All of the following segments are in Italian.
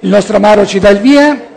Il nostro amaro ci dà il via.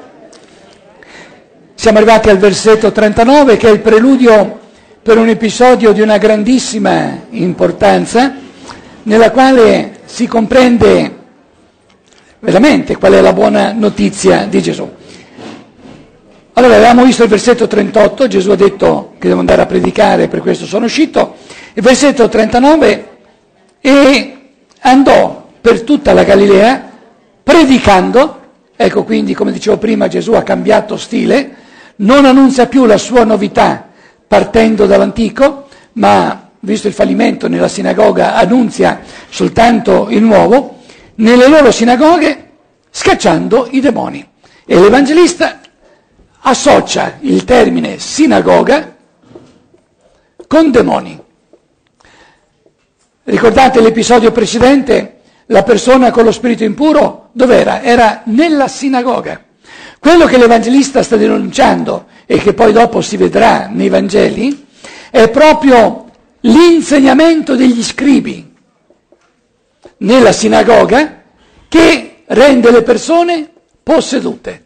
Siamo arrivati al versetto 39, che è il preludio per un episodio di una grandissima importanza, nella quale si comprende veramente qual è la buona notizia di Gesù. Allora, avevamo visto il versetto 38, Gesù ha detto che devo andare a predicare, per questo sono uscito. Il versetto 39, e andò per tutta la Galilea predicando. Ecco, quindi, come dicevo prima, Gesù ha cambiato stile, non annunzia più la sua novità partendo dall'antico, ma, visto il fallimento nella sinagoga, annunzia soltanto il nuovo, nelle loro sinagoghe scacciando i demoni. E l'Evangelista associa il termine sinagoga con demoni. Ricordate l'episodio precedente? La persona con lo spirito impuro dov'era? Era nella sinagoga. Quello che l'Evangelista sta denunciando, e che poi dopo si vedrà nei Vangeli, è proprio l'insegnamento degli scribi nella sinagoga, che rende le persone possedute.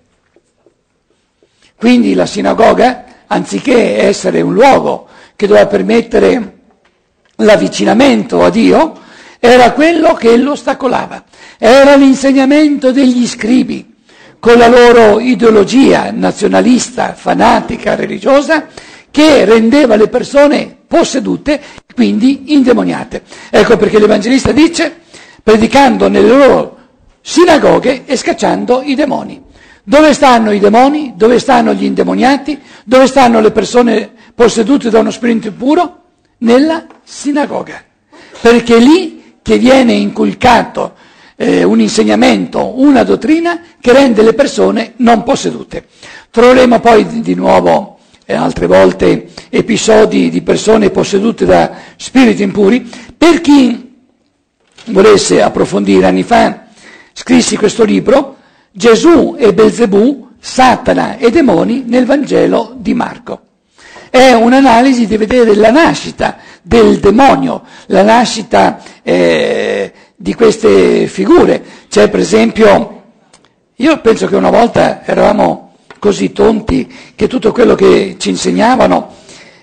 Quindi la sinagoga, anziché essere un luogo che doveva permettere l'avvicinamento a Dio, era quello che lo ostacolava. Era l'insegnamento degli scribi, con la loro ideologia nazionalista, fanatica, religiosa, che rendeva le persone possedute, quindi indemoniate. Ecco perché l'Evangelista dice, predicando nelle loro sinagoghe e scacciando i demoni. Dove stanno i demoni? Dove stanno gli indemoniati? Dove stanno le persone possedute da uno spirito impuro? Nella sinagoga. Perché è lì che viene inculcato un insegnamento, una dottrina che rende le persone non possedute. Troveremo poi di nuovo altre volte episodi di persone possedute da spiriti impuri. Per chi volesse approfondire, anni fa scrissi questo libro, Gesù e Belzebù, Satana e demoni nel Vangelo di Marco. È un'analisi di vedere la nascita del demonio, la nascita di queste figure. C'è per esempio, io penso che una volta eravamo così tonti che tutto quello che ci insegnavano,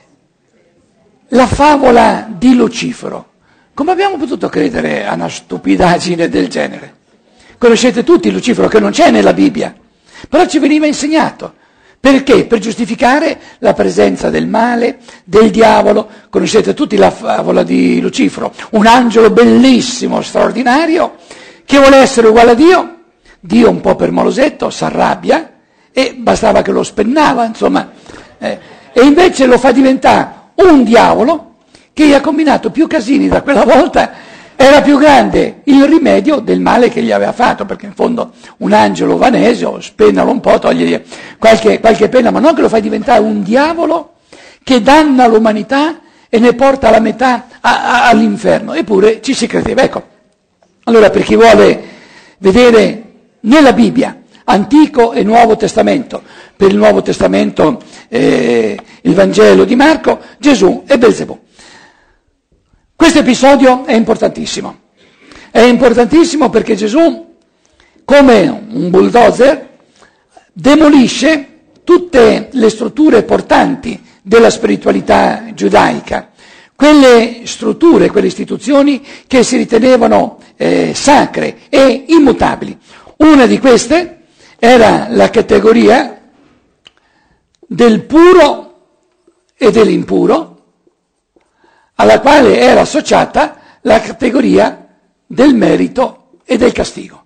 la favola di Lucifero, come abbiamo potuto credere a una stupidaggine del genere? Conoscete tutti Lucifero, che non c'è nella Bibbia, però ci veniva insegnato. Perché? Per giustificare la presenza del male, del diavolo. Conoscete tutti la favola di Lucifero, un angelo bellissimo, straordinario, che vuole essere uguale a Dio. Dio, un po' per malosetto, si arrabbia e bastava che lo spennava, insomma. E invece lo fa diventare un diavolo che gli ha combinato più casini da quella volta. Era più grande il rimedio del male che gli aveva fatto, perché in fondo un angelo vanesio, spennalo un po', togli qualche pena, ma non che lo fai diventare un diavolo che danna l'umanità e ne porta la metà all'inferno. Eppure ci si credeva. Ecco, allora per chi vuole vedere nella Bibbia, Antico e Nuovo Testamento, per il Nuovo Testamento il Vangelo di Marco, Gesù e Belzebù. Questo episodio è importantissimo. È importantissimo perché Gesù, come un bulldozer, demolisce tutte le strutture portanti della spiritualità giudaica, quelle strutture, quelle istituzioni che si ritenevano sacre e immutabili. Una di queste era la categoria del puro e dell'impuro, alla quale era associata la categoria del merito e del castigo.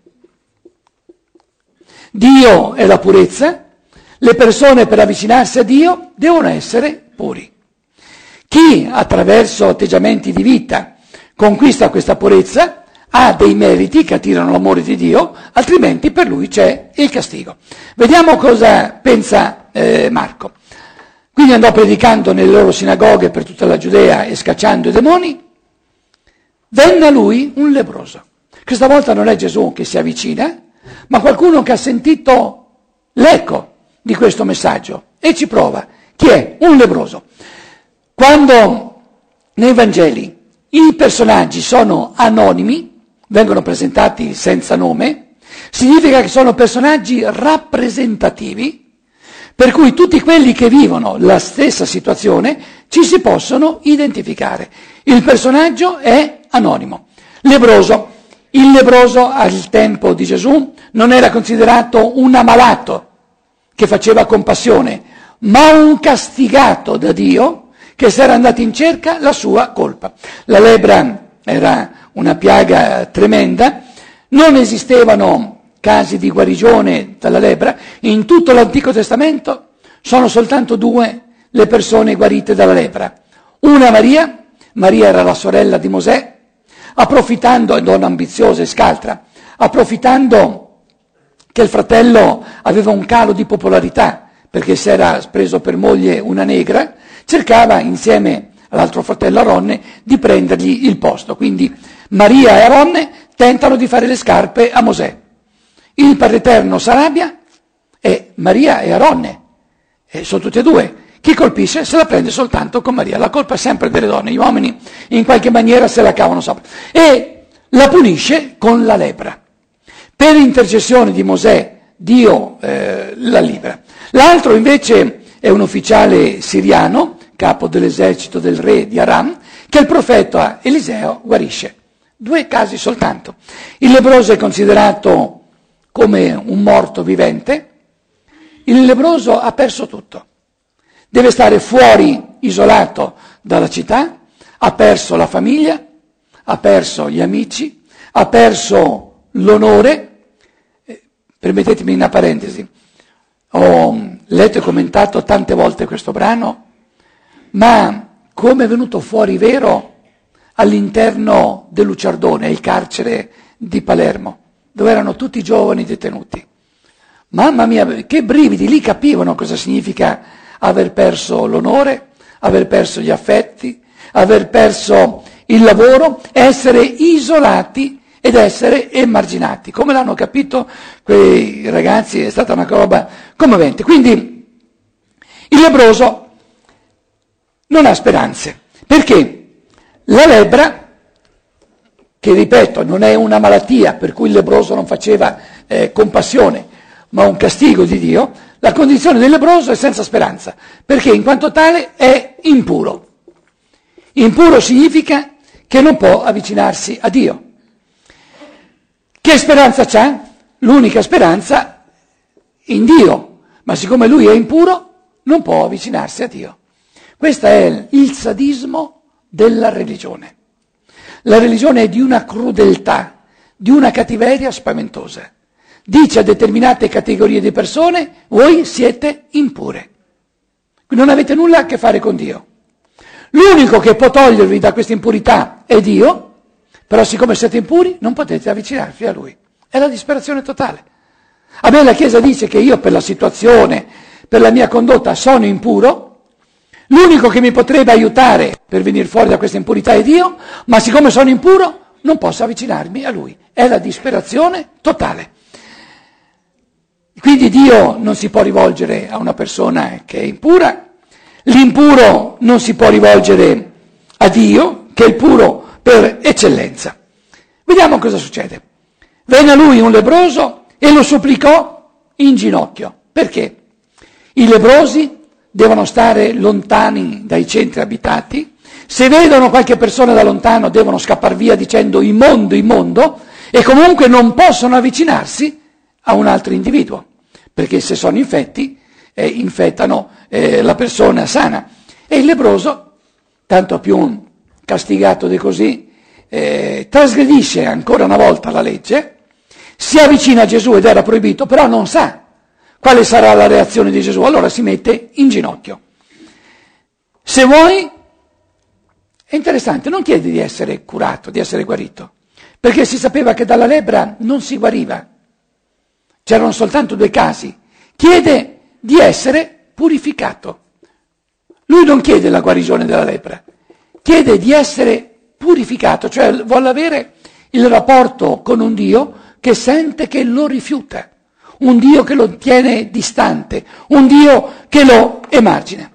Dio è la purezza, le persone per avvicinarsi a Dio devono essere puri. Chi attraverso atteggiamenti di vita conquista questa purezza ha dei meriti che attirano l'amore di Dio, altrimenti per lui c'è il castigo. Vediamo cosa pensa Marco. Quindi andò predicando nelle loro sinagoghe per tutta la Giudea e scacciando i demoni. Venne a lui un lebbroso. Questa volta non è Gesù che si avvicina, ma qualcuno che ha sentito l'eco di questo messaggio e ci prova. Chi è? Un lebbroso. Quando nei Vangeli i personaggi sono anonimi, vengono presentati senza nome, Significa che sono personaggi rappresentativi, per cui tutti quelli che vivono la stessa situazione ci si possono identificare. Il personaggio è anonimo. Lebbroso. Il lebbroso al tempo di Gesù non era considerato un ammalato che faceva compassione, ma un castigato da Dio che si era andato in cerca la sua colpa. La lebbra era una piaga tremenda, non esistevano casi di guarigione dalla lebbra. In tutto l'Antico Testamento sono soltanto 2 le persone guarite dalla lebbra. Una Maria era la sorella di Mosè, approfittando, donna ambiziosa e scaltra, approfittando che il fratello aveva un calo di popolarità, perché si era preso per moglie una negra, cercava insieme all'altro fratello Aronne di prendergli il posto. Quindi Maria e Aronne tentano di fare le scarpe a Mosè. Il Padre Eterno s'arrabbia e Maria e Aronne, e sono tutte e 2. Chi colpisce se la prende soltanto con Maria. La colpa è sempre delle donne, gli uomini in qualche maniera se la cavano sopra. E la punisce con la lebbra. Per intercessione di Mosè, Dio la libera. L'altro invece è un ufficiale siriano, capo dell'esercito del re di Aram, che il profeta Eliseo guarisce. 2 casi soltanto. Il lebbroso è considerato come un morto vivente. Il lebbroso ha perso tutto. Deve stare fuori, isolato dalla città, ha perso la famiglia, ha perso gli amici, ha perso l'onore. Permettetemi una parentesi, ho letto e commentato tante volte questo brano, ma come è venuto fuori vero all'interno del Luciardone, il carcere di Palermo, dove erano tutti giovani detenuti. Mamma mia, che brividi, lì capivano cosa significa aver perso l'onore, aver perso gli affetti, aver perso il lavoro, essere isolati ed essere emarginati. Come l'hanno capito quei ragazzi è stata una roba commovente. Quindi il lebbroso non ha speranze, perché la lebbra, che ripeto non è una malattia per cui il lebbroso non faceva compassione, ma un castigo di Dio, la condizione del lebbroso è senza speranza, perché in quanto tale è impuro. Impuro significa che non può avvicinarsi a Dio. Che speranza c'ha? L'unica speranza in Dio, ma siccome lui è impuro non può avvicinarsi a Dio. Questo è il sadismo della religione. La religione è di una crudeltà, di una cattiveria spaventosa. Dice a determinate categorie di persone: voi siete impure, non avete nulla a che fare con Dio. L'unico che può togliervi da questa impurità è Dio, però siccome siete impuri non potete avvicinarvi a Lui. È la disperazione totale. A me la Chiesa dice che io per la situazione, per la mia condotta sono impuro, l'unico che mi potrebbe aiutare per venire fuori da questa impurità è Dio, ma siccome sono impuro non posso avvicinarmi a Lui. È la disperazione totale. Quindi Dio non si può rivolgere a una persona che è impura, l'impuro non si può rivolgere a Dio, che è il puro per eccellenza. Vediamo cosa succede. Venne a lui un lebbroso e lo supplicò in ginocchio. Perché? I lebbrosi devono stare lontani dai centri abitati, se vedono qualche persona da lontano devono scappare via dicendo immondo, immondo, e comunque non possono avvicinarsi a un altro individuo, perché se sono infetti infettano la persona sana. E il lebbroso, tanto più castigato di così, trasgredisce ancora una volta la legge, si avvicina a Gesù ed era proibito, però non sa quale sarà la reazione di Gesù, allora si mette in ginocchio. Se vuoi, è interessante, non chiede di essere curato, di essere guarito, perché si sapeva che dalla lebbra non si guariva. C'erano soltanto 2 casi. Chiede di essere purificato. Lui non chiede la guarigione della lebbra, chiede di essere purificato, cioè vuole avere il rapporto con un Dio che sente che lo rifiuta, un Dio che lo tiene distante, un Dio che lo emargina.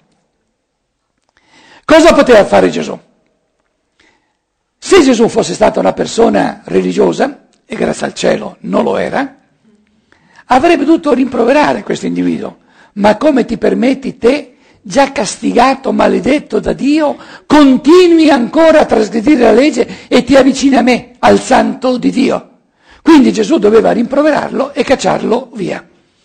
Cosa poteva fare Gesù? Se Gesù fosse stata una persona religiosa, e grazie al cielo non lo era, avrebbe dovuto rimproverare questo individuo. Ma come ti permetti te, già castigato, maledetto da Dio, continui ancora a trasgredire la legge e ti avvicini a me, al santo di Dio? Quindi Gesù doveva rimproverarlo e cacciarlo via.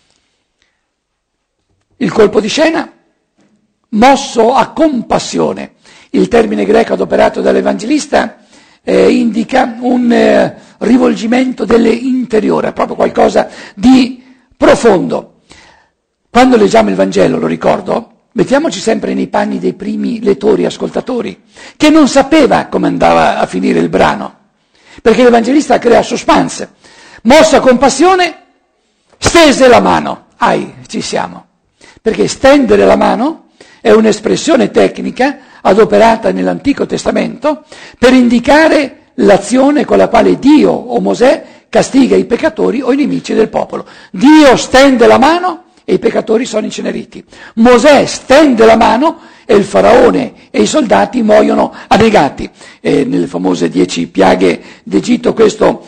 Il colpo di scena, mosso a compassione. Il termine greco adoperato dall'Evangelista indica un rivolgimento dell'interiore, proprio qualcosa di profondo. Quando leggiamo il Vangelo, lo ricordo, mettiamoci sempre nei panni dei primi lettori, ascoltatori, che non sapeva come andava a finire il brano, perché l'Evangelista crea suspense. Mossa con passione, stese la mano. Ci siamo. Perché stendere la mano è un'espressione tecnica adoperata nell'Antico Testamento per indicare l'azione con la quale Dio o Mosè castiga i peccatori o i nemici del popolo. Dio stende la mano e i peccatori sono inceneriti. Mosè stende la mano e il faraone e i soldati muoiono annegati. Nelle famose 10 piaghe d'Egitto questo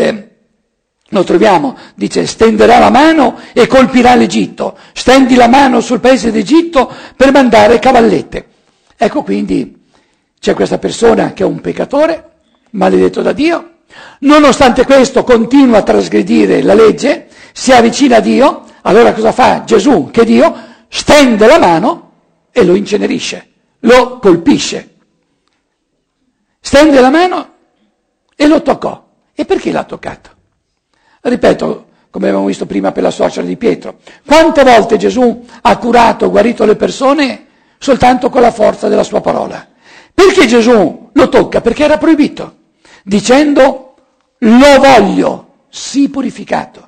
lo troviamo, dice stenderà la mano e colpirà l'Egitto, stendi la mano sul paese d'Egitto per mandare cavallette. Ecco quindi c'è questa persona che è un peccatore, maledetto da Dio, nonostante questo continua a trasgredire la legge, si avvicina a Dio, allora cosa fa Gesù? Che Dio stende la mano e lo incenerisce, lo colpisce. Stende la mano e lo toccò. E perché l'ha toccato? Ripeto, come abbiamo visto prima per la suocera di Pietro, quante volte Gesù ha curato, guarito le persone soltanto con la forza della sua parola? Perché Gesù lo tocca? Perché era proibito, dicendo lo voglio, sii purificato.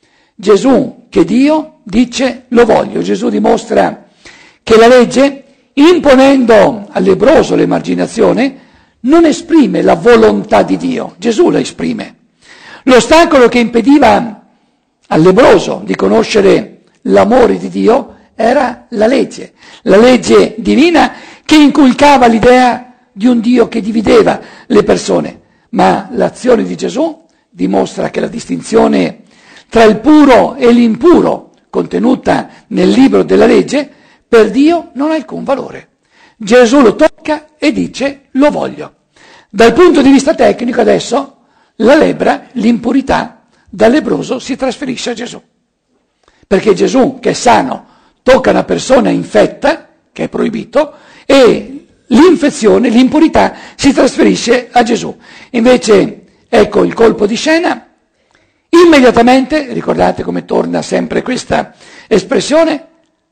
Gesù, che Dio, dice lo voglio. Gesù dimostra che la legge, imponendo al lebbroso l'emarginazione, non esprime la volontà di Dio, Gesù la esprime. L'ostacolo che impediva al lebbroso di conoscere l'amore di Dio era la legge divina che inculcava l'idea di un Dio che divideva le persone. Ma l'azione di Gesù dimostra che la distinzione tra il puro e l'impuro, contenuta nel libro della legge, per Dio non ha alcun valore. Gesù lo tocca e dice lo voglio. Dal punto di vista tecnico adesso la lebbra, l'impurità, dal lebbroso si trasferisce a Gesù. Perché Gesù, che è sano, tocca una persona infetta, che è proibito, e l'infezione, l'impurità, si trasferisce a Gesù. Invece, ecco il colpo di scena, immediatamente, ricordate come torna sempre questa espressione,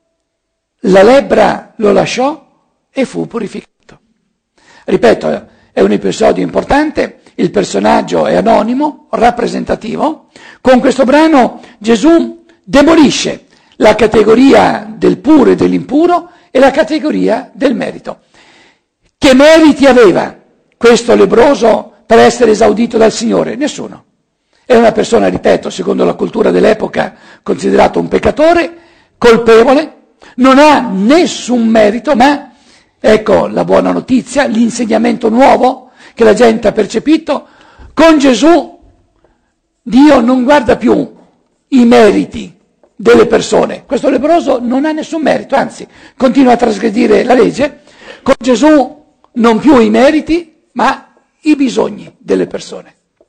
la lebbra lo lasciò e fu purificato. Ripeto, è un episodio importante, il personaggio è anonimo, rappresentativo. Con questo brano Gesù demolisce la categoria del puro e dell'impuro e la categoria del merito. Che meriti aveva questo lebbroso per essere esaudito dal Signore? Nessuno. È una persona, ripeto, secondo la cultura dell'epoca, considerato un peccatore, colpevole, non ha nessun merito, ma ecco la buona notizia, l'insegnamento nuovo che la gente ha percepito, con Gesù Dio non guarda più i meriti delle persone. Questo lebbroso non ha nessun merito, anzi continua a trasgredire la legge. Con Gesù non più i meriti, ma i bisogni delle persone.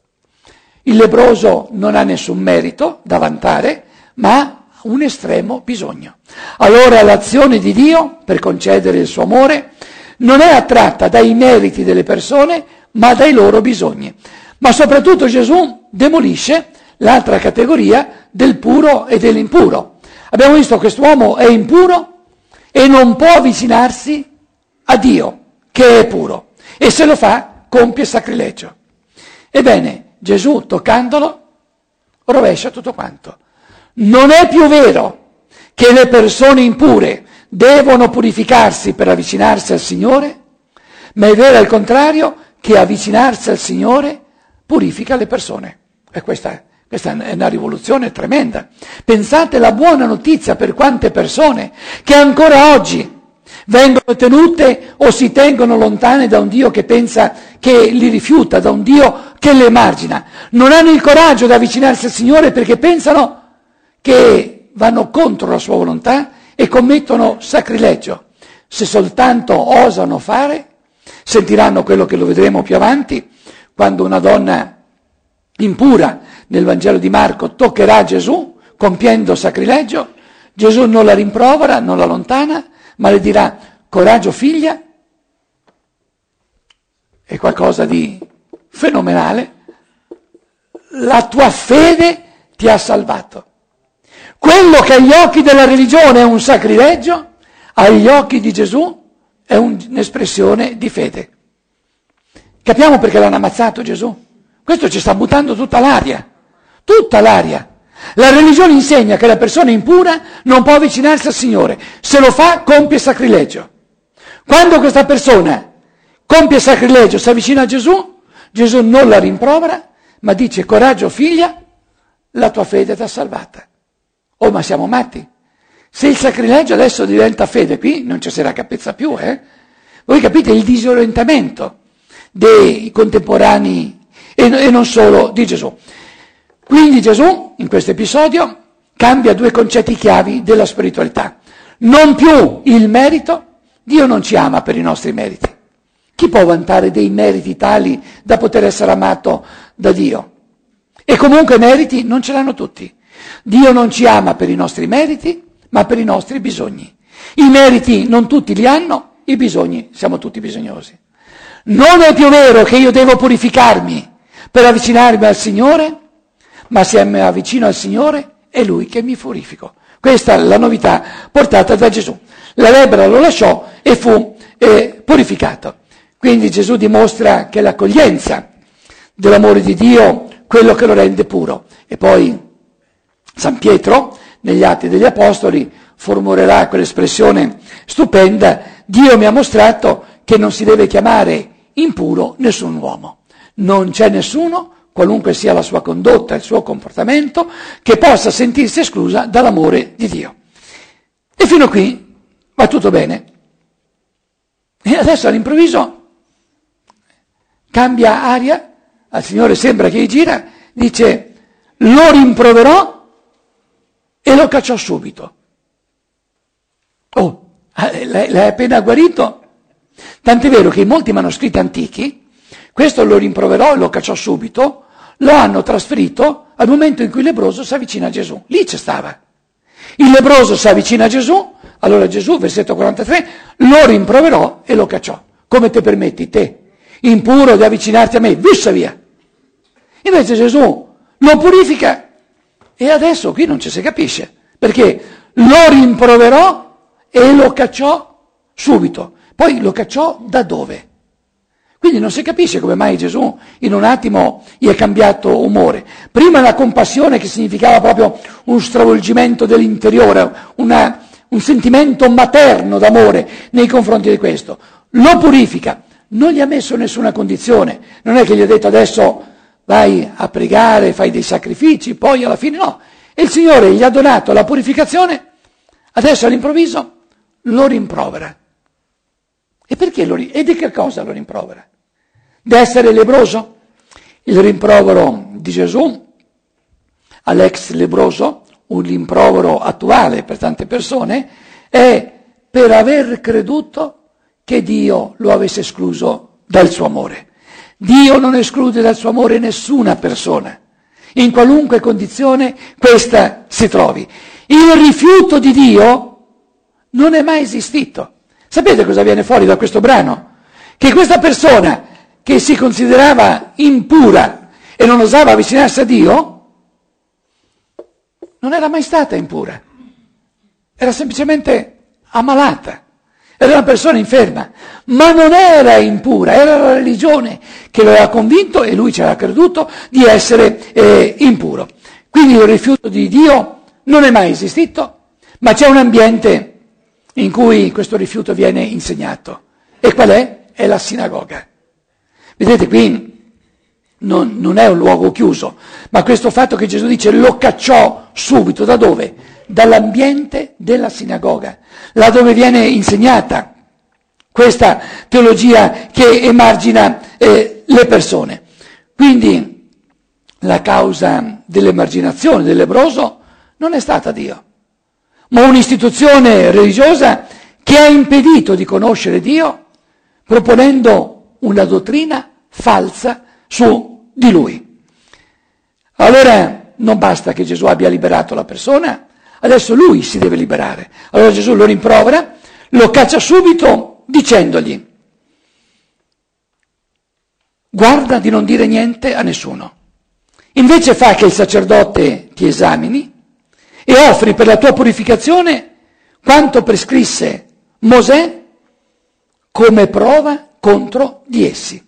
Il lebbroso non ha nessun merito da vantare, ma un estremo bisogno. Allora l'azione di Dio per concedere il suo amore non è attratta dai meriti delle persone, ma dai loro bisogni. Ma soprattutto Gesù demolisce l'altra categoria del puro e dell'impuro. Abbiamo visto che quest'uomo è impuro e non può avvicinarsi a Dio, che è puro, e se lo fa compie sacrilegio. Ebbene, Gesù, toccandolo, rovescia tutto quanto. Non è più vero che le persone impure devono purificarsi per avvicinarsi al Signore, ma è vero al contrario che avvicinarsi al Signore purifica le persone. E questa è una rivoluzione tremenda. Pensate alla buona notizia per quante persone che ancora oggi vengono tenute o si tengono lontane da un Dio che pensa che li rifiuta, da un Dio che le emargina. Non hanno il coraggio di avvicinarsi al Signore perché pensano che vanno contro la sua volontà e commettono sacrilegio. Se soltanto osano fare, sentiranno quello che lo vedremo più avanti, quando una donna impura nel Vangelo di Marco toccherà Gesù compiendo sacrilegio. Gesù non la rimprovera, non la allontana, ma le dirà: coraggio figlia, è qualcosa di fenomenale, la tua fede ti ha salvato. Quello che agli occhi della religione è un sacrilegio, agli occhi di Gesù è un'espressione di fede. Capiamo perché l'hanno ammazzato Gesù? Questo ci sta buttando tutta l'aria, tutta l'aria. La religione insegna che la persona impura non può avvicinarsi al Signore, se lo fa compie sacrilegio. Quando questa persona compie sacrilegio, si avvicina a Gesù, Gesù non la rimprovera, ma dice: coraggio figlia, la tua fede ti ha salvata. Oh, ma siamo matti? Se il sacrilegio adesso diventa fede, qui non ci si raccapezza più, Voi capite il disorientamento dei contemporanei e non solo di Gesù. Quindi Gesù, in questo episodio, cambia due concetti chiavi della spiritualità. Non più il merito, Dio non ci ama per i nostri meriti. Chi può vantare dei meriti tali da poter essere amato da Dio? E comunque meriti non ce l'hanno tutti. Dio non ci ama per i nostri meriti, ma per i nostri bisogni. I meriti non tutti li hanno, i bisogni siamo tutti bisognosi. Non è più vero che io devo purificarmi per avvicinarmi al Signore, ma se mi avvicino al Signore è Lui che mi purifico. Questa è la novità portata da Gesù. La lebbra lo lasciò e fu purificato. Quindi Gesù dimostra che l'accoglienza dell'amore di Dio, quello che lo rende puro. E poi San Pietro, negli Atti degli Apostoli, formulerà quell'espressione stupenda: Dio mi ha mostrato che non si deve chiamare impuro nessun uomo. Non c'è nessuno, qualunque sia la sua condotta, il suo comportamento, che possa sentirsi esclusa dall'amore di Dio. E fino a qui va tutto bene. E adesso all'improvviso cambia aria, al Signore sembra che gli gira, dice: lo rimproverò e lo cacciò subito. Oh, l'hai appena guarito? Tant'è vero che in molti manoscritti antichi questo lo rimproverò e lo cacciò subito lo hanno trasferito al momento in cui il lebbroso si avvicina a Gesù. Lì c'è stava. Il lebbroso si avvicina a Gesù, allora Gesù, versetto 43, lo rimproverò e lo cacciò. Come te permetti, te, impuro, di avvicinarti a me? Vissa via! Invece Gesù lo purifica e adesso qui non ci si capisce, perché lo rimproverò e lo cacciò subito. Poi lo cacciò da dove? Quindi non si capisce come mai Gesù in un attimo gli è cambiato umore. Prima la compassione, che significava proprio un stravolgimento dell'interiore, un sentimento materno d'amore nei confronti di questo. Lo purifica, non gli ha messo nessuna condizione, non è che gli ha detto adesso vai a pregare, fai dei sacrifici, poi alla fine no. E il Signore gli ha donato la purificazione, adesso all'improvviso lo rimprovera. E perché e di che cosa lo rimprovera? D'essere lebbroso? Il rimprovero di Gesù all'ex lebbroso, un rimprovero attuale per tante persone, è per aver creduto che Dio lo avesse escluso dal suo amore. Dio non esclude dal suo amore nessuna persona, in qualunque condizione questa si trovi. Il rifiuto di Dio non è mai esistito. Sapete cosa viene fuori da questo brano? Che questa persona che si considerava impura e non osava avvicinarsi a Dio, non era mai stata impura. Era semplicemente ammalata. Era una persona inferma. Ma non era impura, era la religione che lo aveva convinto, e lui ci aveva creduto, di essere impuro. Quindi il rifiuto di Dio non è mai esistito, ma c'è un ambiente in cui questo rifiuto viene insegnato. E qual è? È la sinagoga. Vedete, qui non è un luogo chiuso, ma questo fatto che Gesù dice lo cacciò subito, da dove? Dall'ambiente della sinagoga, là dove viene insegnata questa teologia che emargina le persone. Quindi la causa dell'emarginazione del lebbroso non è stata Dio, ma un'istituzione religiosa che ha impedito di conoscere Dio proponendo una dottrina falsa su di Lui. Allora non basta che Gesù abbia liberato la persona, adesso Lui si deve liberare. Allora Gesù lo rimprovera, lo caccia subito dicendogli: guarda di non dire niente a nessuno. Invece fa che il sacerdote ti esamini e offri per la tua purificazione quanto prescrisse Mosè come prova contro di essi.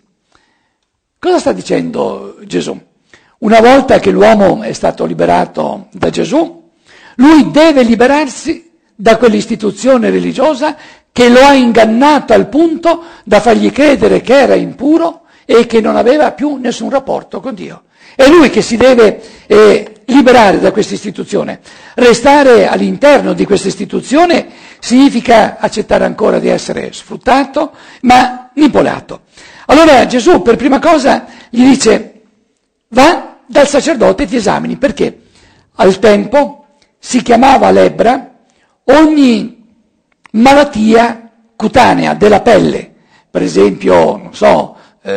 Cosa sta dicendo Gesù? Una volta che l'uomo è stato liberato da Gesù, lui deve liberarsi da quell'istituzione religiosa che lo ha ingannato al punto da fargli credere che era impuro e che non aveva più nessun rapporto con Dio. È lui che si deve liberare da questa istituzione. Restare all'interno di questa istituzione significa accettare ancora di essere sfruttato, manipolato. Allora Gesù per prima cosa gli dice: va dal sacerdote e ti esamini, perché al tempo si chiamava lebbra ogni malattia cutanea della pelle, per esempio, non so,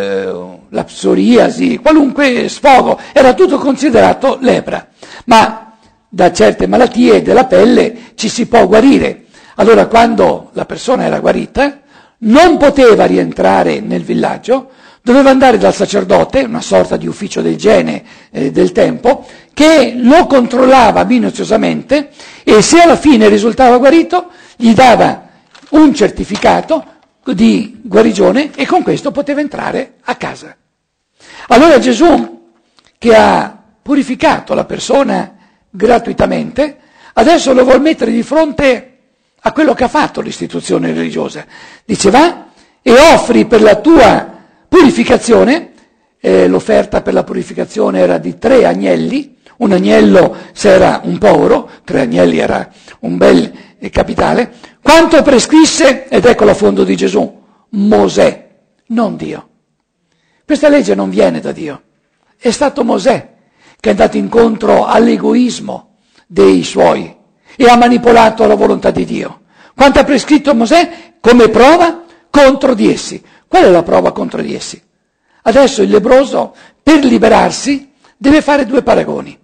la psoriasi, qualunque sfogo, era tutto considerato lebbra, ma da certe malattie della pelle ci si può guarire. Allora quando la persona era guarita non poteva rientrare nel villaggio, doveva andare dal sacerdote, una sorta di ufficio d'igiene del tempo, che lo controllava minuziosamente e se alla fine risultava guarito gli dava un certificato di guarigione e con questo poteva entrare a casa. Allora Gesù, che ha purificato la persona gratuitamente, adesso lo vuol mettere di fronte a quello che ha fatto l'istituzione religiosa. Dice: va e offri per la tua purificazione, l'offerta per la purificazione era di 3 agnelli, un agnello se era un povero, 3 agnelli era un bel capitale, quanto prescrisse, ed ecco l'affondo di Gesù, Mosè, non Dio. Questa legge non viene da Dio, è stato Mosè che è andato incontro all'egoismo dei suoi e ha manipolato la volontà di Dio. Quanto ha prescritto Mosè come prova contro di essi. Qual è la prova contro di essi? Adesso il lebbroso, per liberarsi, deve fare 2 paragoni.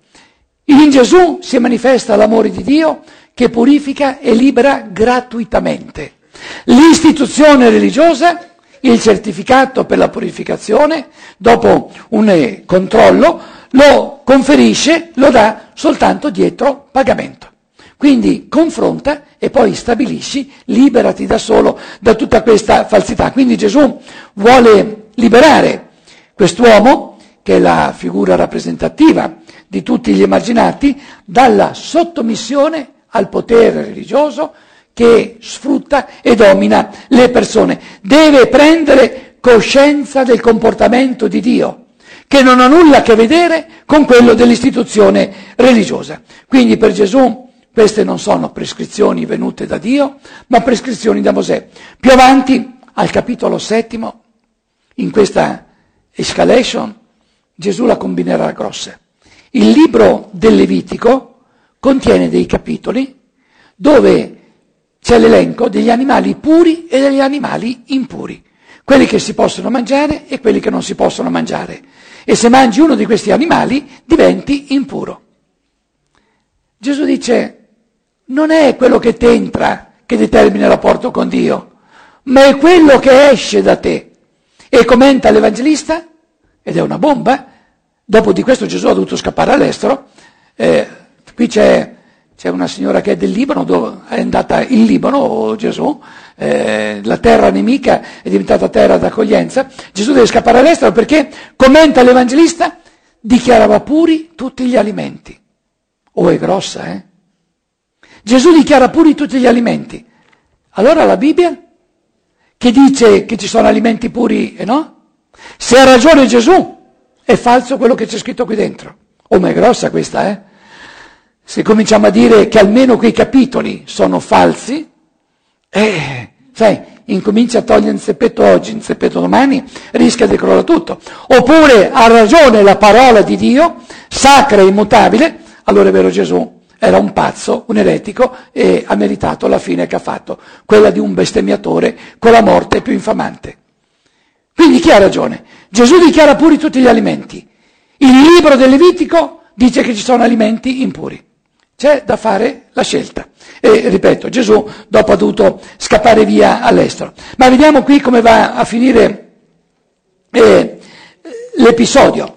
In Gesù si manifesta l'amore di Dio che purifica e libera gratuitamente. L'istituzione religiosa, il certificato per la purificazione, dopo un controllo, lo conferisce, lo dà soltanto dietro pagamento. Quindi confronta e poi stabilisci, liberati da solo da tutta questa falsità. Quindi Gesù vuole liberare quest'uomo, che è la figura rappresentativa di tutti gli emarginati, dalla sottomissione al potere religioso che sfrutta e domina le persone. Deve prendere coscienza del comportamento di Dio, che non ha nulla a che vedere con quello dell'istituzione religiosa. Quindi per Gesù queste non sono prescrizioni venute da Dio, ma prescrizioni da Mosè. Più avanti, al capitolo 7, in questa escalation, Gesù la combinerà grossa. Il libro del Levitico contiene dei capitoli dove c'è l'elenco degli animali puri e degli animali impuri, quelli che si possono mangiare e quelli che non si possono mangiare. E se mangi uno di questi animali diventi impuro. Gesù dice: non è quello che t'entra che determina il rapporto con Dio, ma è quello che esce da te. E commenta l'Evangelista, ed è una bomba, dopo di questo Gesù ha dovuto scappare all'estero. Qui c'è una signora che è del Libano, è andata in Libano, Gesù, la terra nemica è diventata terra d'accoglienza. Gesù deve scappare all'estero perché, commenta l'Evangelista, dichiarava puri tutti gli alimenti. Oh, è grossa, eh? Gesù dichiara puri tutti gli alimenti. Allora la Bibbia, che dice che ci sono alimenti puri e no? Se ha ragione Gesù, è falso quello che c'è scritto qui dentro. Oh, ma è grossa questa, eh? Se cominciamo a dire che almeno quei capitoli sono falsi, sai, incomincia a togliere il zeppetto oggi, il zeppetto domani, rischia di crollare tutto. Oppure ha ragione la parola di Dio, sacra e immutabile, allora è vero Gesù era un pazzo, un eretico, e ha meritato la fine che ha fatto, quella di un bestemmiatore con la morte più infamante. Quindi chi ha ragione? Gesù dichiara puri tutti gli alimenti. Il libro del Levitico dice che ci sono alimenti impuri. C'è da fare la scelta. E ripeto, Gesù dopo ha dovuto scappare via all'estero. Ma vediamo qui come va a finire l'episodio.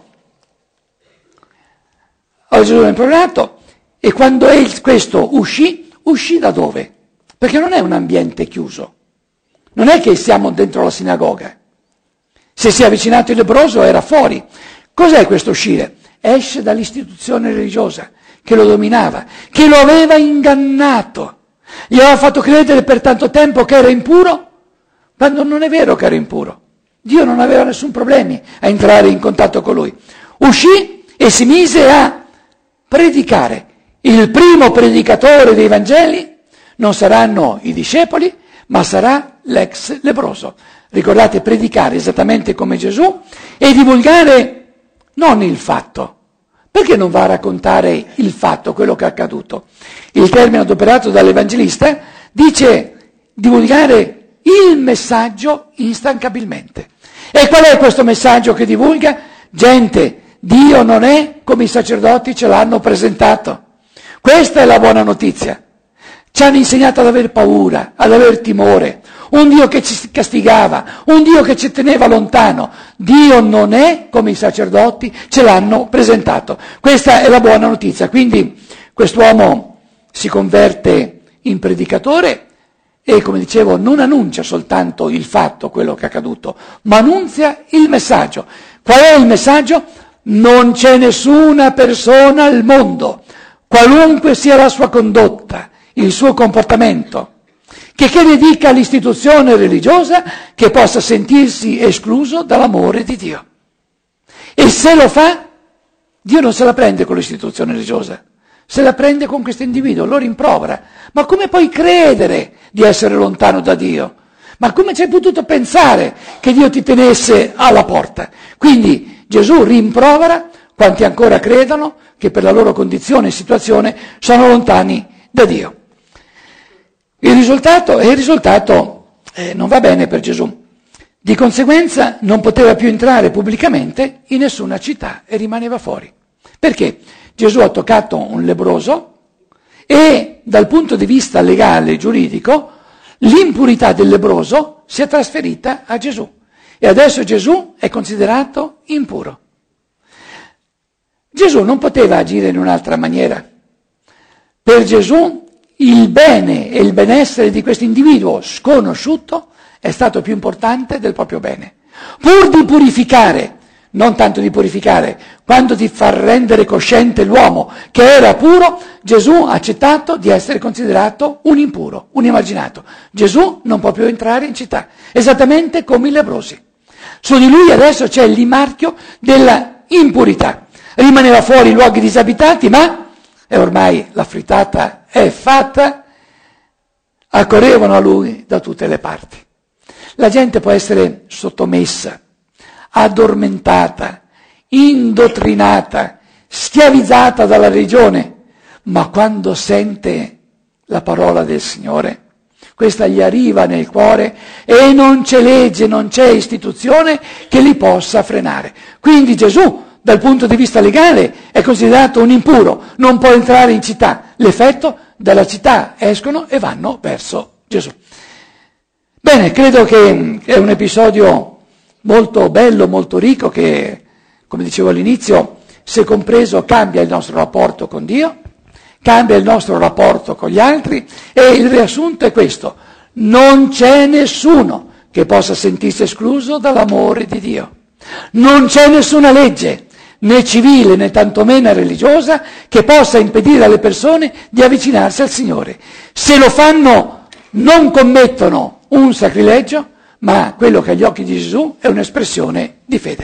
Allora Gesù è improvvisato e quando questo uscì da dove? Perché non è un ambiente chiuso. Non è che siamo dentro la sinagoga. Se si è avvicinato il lebbroso era fuori. Cos'è questo uscire? Esce dall'istituzione religiosa che lo dominava, che lo aveva ingannato. Gli aveva fatto credere per tanto tempo che era impuro, quando non è vero che era impuro. Dio non aveva nessun problema a entrare in contatto con lui. Uscì e si mise a predicare. Il primo predicatore dei Vangeli non saranno i discepoli, ma sarà l'ex lebbroso. Ricordate, predicare esattamente come Gesù e divulgare non il fatto. Perché non va a raccontare il fatto, quello che è accaduto? Il termine adoperato dall'Evangelista dice divulgare il messaggio instancabilmente. E qual è questo messaggio che divulga? Gente, Dio non è come i sacerdoti ce l'hanno presentato. Questa è la buona notizia. Ci hanno insegnato ad aver paura, ad aver timore. Un Dio che ci castigava, un Dio che ci teneva lontano. Dio non è come i sacerdoti ce l'hanno presentato. Questa è la buona notizia. Quindi quest'uomo si converte in predicatore e, come dicevo, non annuncia soltanto il fatto, quello che è accaduto, ma annunzia il messaggio. Qual è il messaggio? Non c'è nessuna persona al mondo, qualunque sia la sua condotta, il suo comportamento, che ne dica all'istituzione religiosa che possa sentirsi escluso dall'amore di Dio. E se lo fa, Dio non se la prende con l'istituzione religiosa, se la prende con questo individuo, lo rimprovera. Ma come puoi credere di essere lontano da Dio? Ma come ci hai potuto pensare che Dio ti tenesse alla porta? Quindi Gesù rimprovera quanti ancora credono che per la loro condizione e situazione sono lontani da Dio. Il risultato non va bene per Gesù. Di conseguenza non poteva più entrare pubblicamente in nessuna città e rimaneva fuori. Perché? Gesù ha toccato un lebbroso e dal punto di vista legale, giuridico, l'impurità del lebbroso si è trasferita a Gesù. E adesso Gesù è considerato impuro. Gesù non poteva agire in un'altra maniera. Per Gesù il bene e il benessere di questo individuo sconosciuto è stato più importante del proprio bene. Pur di purificare, non tanto di purificare, quanto di far rendere cosciente l'uomo che era puro, Gesù ha accettato di essere considerato un impuro, un emarginato. Gesù non può più entrare in città, esattamente come i lebbrosi. Su di lui adesso c'è il marchio della impurità. Rimaneva fuori i luoghi disabitati, ma ormai la frittata è fatta, accorrevano a lui da tutte le parti. La gente può essere sottomessa, addormentata, indottrinata, schiavizzata dalla religione, ma quando sente la parola del Signore, questa gli arriva nel cuore e non c'è legge, non c'è istituzione che li possa frenare. Quindi Gesù, dal punto di vista legale, è considerato un impuro, non può entrare in città. L'effetto, dalla città escono e vanno verso Gesù. Bene, credo che è un episodio molto bello, molto ricco, che, come dicevo all'inizio, se compreso cambia il nostro rapporto con Dio, cambia il nostro rapporto con gli altri, e il riassunto è questo: non c'è nessuno che possa sentirsi escluso dall'amore di Dio. Non c'è nessuna legge, né civile né tantomeno religiosa, che possa impedire alle persone di avvicinarsi al Signore. Se lo fanno, non commettono un sacrilegio, ma quello che agli occhi di Gesù è un'espressione di fede.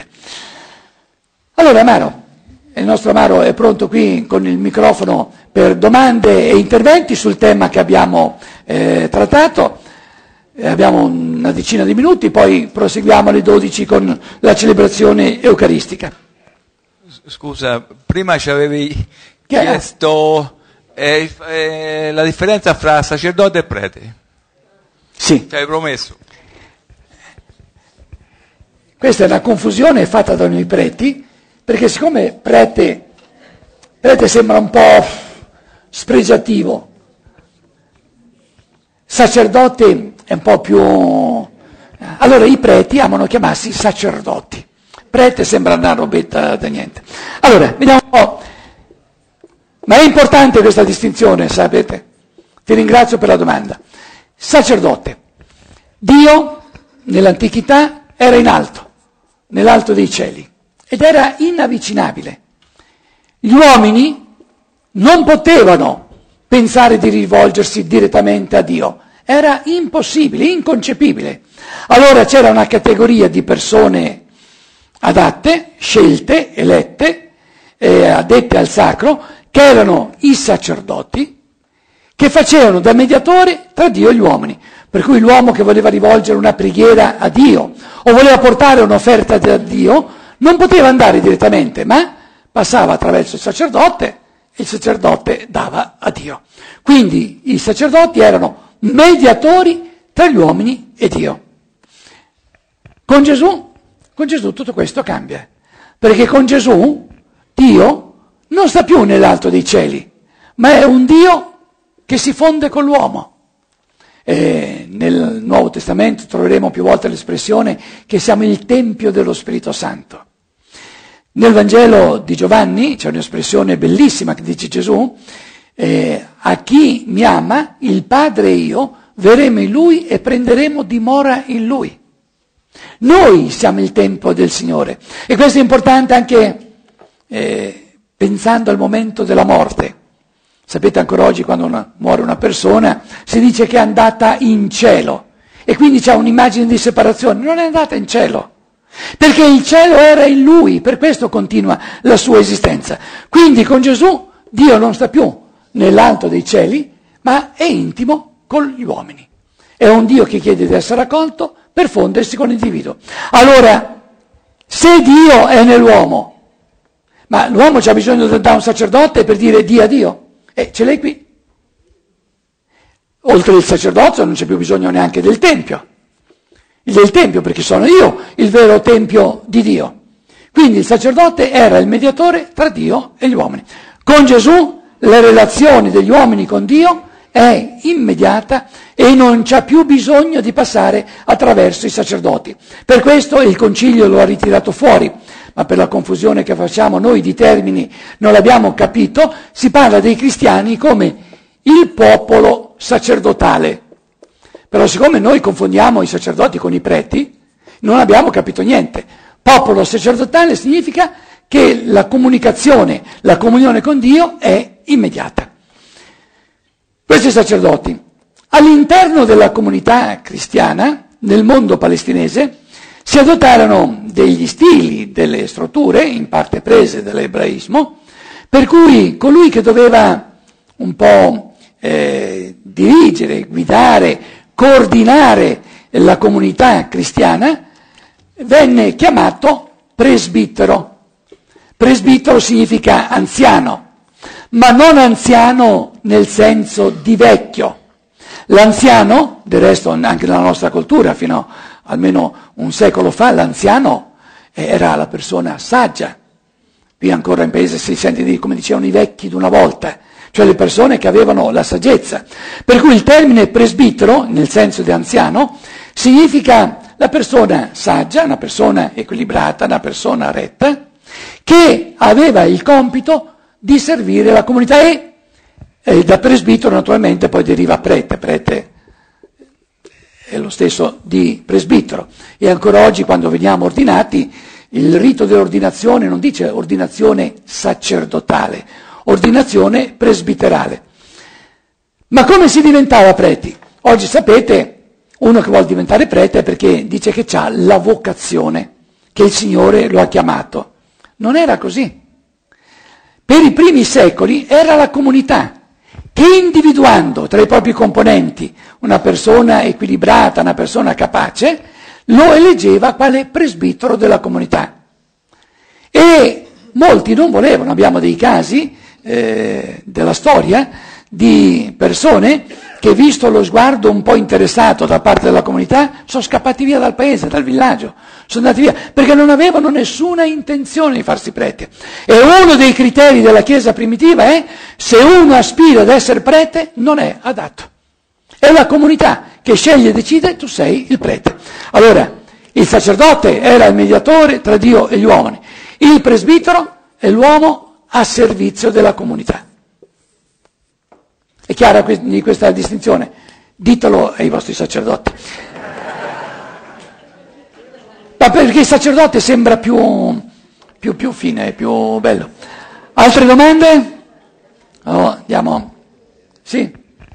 Allora, Amaro, il nostro Amaro è pronto qui con il microfono per domande e interventi sul tema che abbiamo trattato. Abbiamo una decina di minuti, poi proseguiamo alle 12 con la celebrazione eucaristica. Scusa, prima ci avevi chiesto è la differenza fra sacerdote e prete. Sì. Ci hai promesso. Questa è una confusione fatta da noi preti, perché siccome prete sembra un po' spregiativo, sacerdote è un po' più... Allora i preti amano chiamarsi sacerdoti. Prete sembra una robetta da niente. Allora, vediamo un po'. Ma è importante questa distinzione, sapete? Ti ringrazio per la domanda. Sacerdote. Dio nell'antichità era in alto, nell'alto dei cieli, ed era inavvicinabile. Gli uomini non potevano pensare di rivolgersi direttamente a Dio. Era impossibile, inconcepibile. Allora c'era una categoria di persone adatte, scelte, elette, addette al sacro, che erano i sacerdoti, che facevano da mediatore tra Dio e gli uomini. Per cui l'uomo che voleva rivolgere una preghiera a Dio o voleva portare un'offerta da Dio non poteva andare direttamente, ma passava attraverso il sacerdote e il sacerdote dava a Dio. Quindi i sacerdoti erano mediatori tra gli uomini e Dio. Con Gesù tutto questo cambia, perché con Gesù Dio non sta più nell'alto dei cieli, ma è un Dio che si fonde con l'uomo. Nel Nuovo Testamento troveremo più volte l'espressione che siamo il Tempio dello Spirito Santo. Nel Vangelo di Giovanni c'è un'espressione bellissima che dice Gesù: a chi mi ama, il Padre e io verremo in Lui e prenderemo dimora in Lui. Noi siamo il Tempio del Signore. E questo è importante anche pensando al momento della morte. Sapete, ancora oggi quando muore una persona si dice che è andata in cielo e quindi c'è un'immagine di separazione. Non è andata in cielo, perché il cielo era in Lui, per questo continua la sua esistenza. Quindi con Gesù Dio non sta più nell'alto dei cieli, ma è intimo con gli uomini. È un Dio che chiede di essere accolto per fondersi con l'individuo. Allora, se Dio è nell'uomo, ma l'uomo c'ha bisogno da un sacerdote per dire di a Dio? Ce l'hai qui. Oltre il sacerdozio non c'è più bisogno neanche del Tempio. Del Tempio, perché sono io il vero Tempio di Dio. Quindi il sacerdote era il mediatore tra Dio e gli uomini. Con Gesù la relazione degli uomini con Dio è immediata e non c'è più bisogno di passare attraverso i sacerdoti. Per questo il concilio lo ha ritirato fuori, ma per la confusione che facciamo noi di termini non l'abbiamo capito, si parla dei cristiani come il popolo sacerdotale. Però siccome noi confondiamo i sacerdoti con i preti, non abbiamo capito niente. Popolo sacerdotale significa che la comunicazione, la comunione con Dio è immediata. Questi sacerdoti, all'interno della comunità cristiana, nel mondo palestinese, si adottarono degli stili, delle strutture, in parte prese dall'ebraismo, per cui colui che doveva un po' dirigere, guidare, coordinare la comunità cristiana, venne chiamato presbitero. Presbitero significa anziano, ma non anziano nel senso di vecchio. L'anziano, del resto anche nella nostra cultura, fino a almeno un secolo fa, l'anziano era la persona saggia. Qui ancora in paese si sente dire, come dicevano i vecchi d'una volta, cioè le persone che avevano la saggezza. Per cui il termine presbitero, nel senso di anziano, significa la persona saggia, una persona equilibrata, una persona retta, che aveva il compito di servire la comunità e da presbitero naturalmente poi deriva prete. Prete è lo stesso di presbitero. E ancora oggi quando veniamo ordinati, il rito dell'ordinazione non dice ordinazione sacerdotale, ordinazione presbiterale. Ma come si diventava preti? Oggi sapete, uno che vuole diventare prete è perché dice che ha la vocazione, che il Signore lo ha chiamato. Non era così. Per i primi secoli era la comunità che, individuando tra i propri componenti una persona equilibrata, una persona capace, lo eleggeva quale presbitero della comunità. E molti non volevano, abbiamo dei casi della storia di persone che, visto lo sguardo un po' interessato da parte della comunità, sono scappati via dal paese, dal villaggio, sono andati via perché non avevano nessuna intenzione di farsi prete. E uno dei criteri della Chiesa primitiva è: se uno aspira ad essere prete non è adatto. È la comunità che sceglie e decide, tu sei il prete. Allora, il sacerdote era il mediatore tra Dio e gli uomini, il presbitero è l'uomo a servizio della comunità. È chiara questa distinzione? Ditelo ai vostri sacerdoti. Ma perché il sacerdote sembra più fine, più bello. Altre domande? Oh, andiamo. Sì.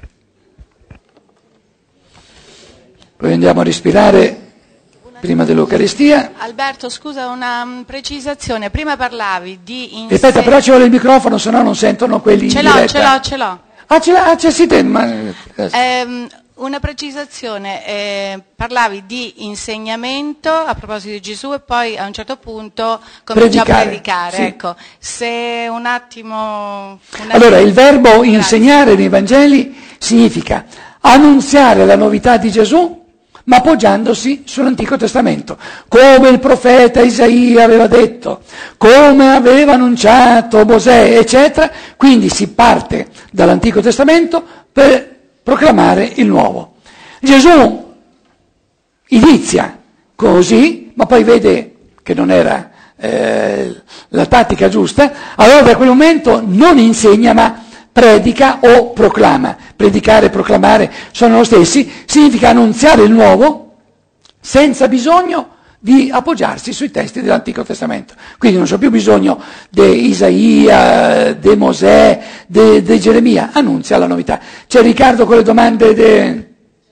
Poi andiamo a respirare prima dell'Eucaristia. Alberto, scusa, una precisazione. Prima parlavi di... Aspetta, però ci vuole il microfono, sennò non sentono quelli in diretta. Ce l'ho. C'è sì te, ma... Una precisazione, parlavi di insegnamento a proposito di Gesù e poi a un certo punto cominci a predicare. Sì. Ecco, se un attimo... Allora, il verbo insegnare nei Vangeli significa annunziare la novità di Gesù, ma appoggiandosi sull'Antico Testamento, come il profeta Isaia aveva detto, come aveva annunciato Mosè, eccetera. Quindi si parte dall'Antico Testamento per proclamare il Nuovo. Gesù inizia così, ma poi vede che non era la tattica giusta, allora da quel momento non insegna, ma predica o proclama. Predicare e proclamare sono lo stessi, significa annunziare il nuovo senza bisogno di appoggiarsi sui testi dell'Antico Testamento. Quindi non c'è più bisogno di Isaia, di Mosè, di Geremia, annunzia la novità. C'è Riccardo con le domande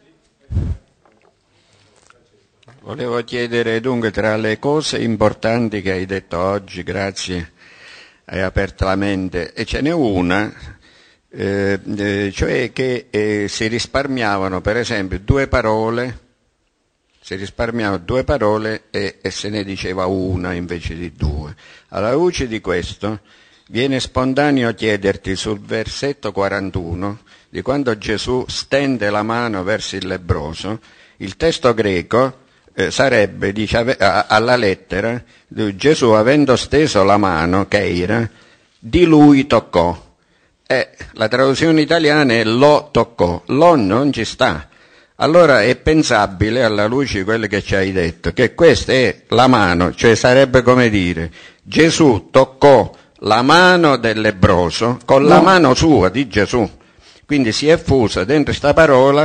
Volevo chiedere dunque, tra le cose importanti che hai detto oggi, grazie, hai aperto la mente, e ce n'è una, cioè che si risparmiavano per esempio due parole e se ne diceva una invece di due. Alla luce di questo viene spontaneo chiederti sul versetto 41 di quando Gesù stende la mano verso il lebbroso, il testo greco sarebbe, dice, alla lettera, Gesù avendo steso la mano, cheira, di lui toccò. La traduzione italiana è lo toccò, lo non ci sta. Allora è pensabile, alla luce di quello che ci hai detto, che questa è la mano, cioè sarebbe come dire, Gesù toccò la mano del lebbroso con la mano sua di Gesù. Quindi si è fusa dentro questa parola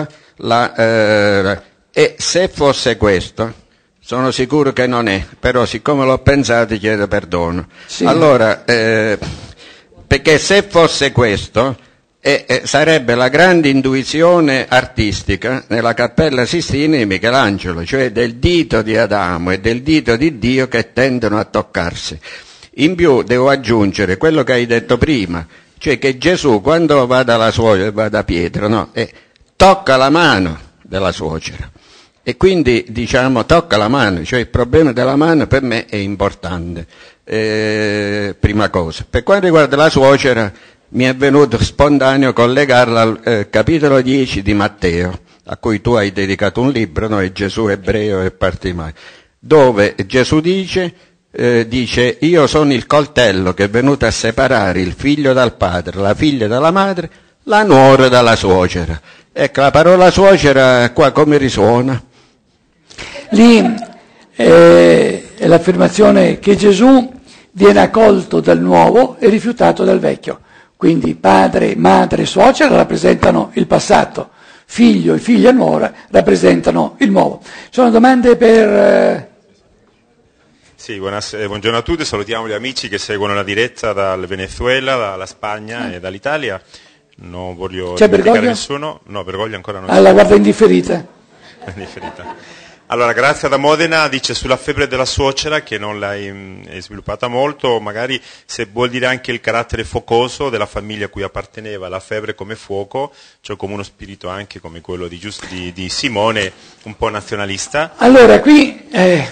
e se fosse questo, sono sicuro che non è, però siccome l'ho pensato chiedo perdono. Sì. Allora, perché se fosse questo, sarebbe la grande intuizione artistica nella Cappella Sistina di Michelangelo, cioè del dito di Adamo e del dito di Dio che tendono a toccarsi. In più devo aggiungere quello che hai detto prima, cioè che Gesù quando va dalla suocera, va da Pietro, no? Tocca la mano della suocera. E quindi, diciamo, tocca la mano, cioè il problema della mano per me è importante, prima cosa. Per quanto riguarda la suocera, mi è venuto spontaneo collegarla al capitolo 10 di Matteo, a cui tu hai dedicato un libro, no? Gesù ebreo e Partimai, dove Gesù dice, io sono il coltello che è venuto a separare il figlio dal padre, la figlia dalla madre, la nuora dalla suocera. Ecco, la parola suocera qua come risuona? Lì è l'affermazione che Gesù viene accolto dal nuovo e rifiutato dal vecchio. Quindi padre, madre e suocera rappresentano il passato, figlio e figlia nuora rappresentano il nuovo. Sono domande per... Sì, buongiorno a tutti, salutiamo gli amici che seguono la diretta dal Venezuela, dalla Spagna e dall'Italia. Non voglio dimenticare nessuno. No, Bergoglio ancora non c'è. La guarda indifferita. Allora, Grazia da Modena dice sulla febbre della suocera, che non l'hai sviluppata molto, magari se vuol dire anche il carattere focoso della famiglia a cui apparteneva, la febbre come fuoco, cioè come uno spirito anche come quello di Simone, un po' nazionalista. Allora, qui è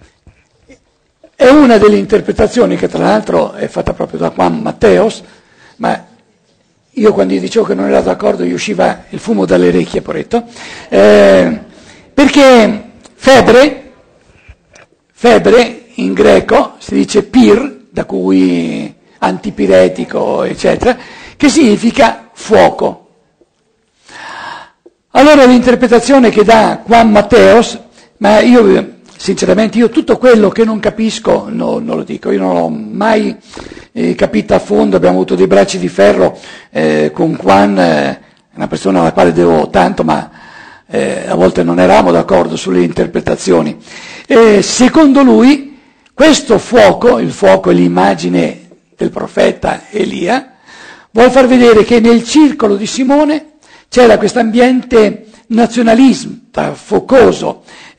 una delle interpretazioni che tra l'altro è fatta proprio da Juan Matteos, ma io quando gli dicevo che non era d'accordo gli usciva il fumo dalle orecchie, poretto, perché febbre in greco si dice pir, da cui antipiretico, eccetera, che significa fuoco. Allora l'interpretazione che dà Juan Mateos, ma io sinceramente tutto quello che non capisco non lo dico, io non l'ho mai capito a fondo, abbiamo avuto dei bracci di ferro con Juan, una persona alla quale devo tanto, ma a volte non eravamo d'accordo sulle interpretazioni. Secondo lui questo fuoco, il fuoco è l'immagine del profeta Elia, vuol far vedere che nel circolo di Simone c'era questo ambiente nazionalista, focoso,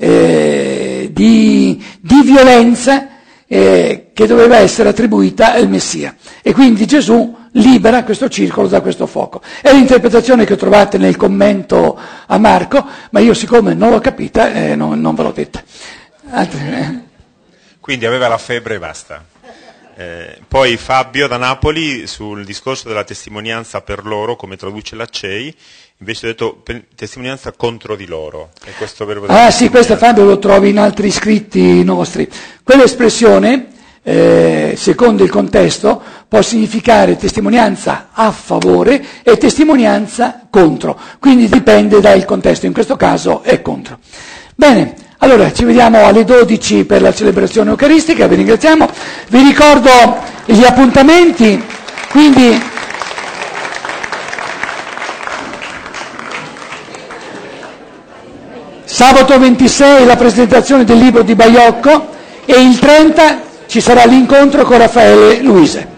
di violenza che doveva essere attribuita al Messia. E quindi Gesù libera questo circolo da questo fuoco. È l'interpretazione che trovate nel commento a Marco, ma io siccome non l'ho capita non ve l'ho detta. Quindi aveva la febbre e basta. Poi Fabio da Napoli sul discorso della testimonianza per loro, come traduce la CEI, invece ha detto testimonianza contro di loro. E questo verbo sì, questo Fabio lo trovi in altri scritti nostri. Quell'espressione, secondo il contesto, può significare testimonianza a favore e testimonianza contro, quindi dipende dal contesto, in questo caso è contro. Bene. Allora, ci vediamo alle 12 per la celebrazione eucaristica, vi ringraziamo, vi ricordo gli appuntamenti, quindi sabato 26 la presentazione del libro di Baiocco e il 30 ci sarà l'incontro con Raffaele Luise.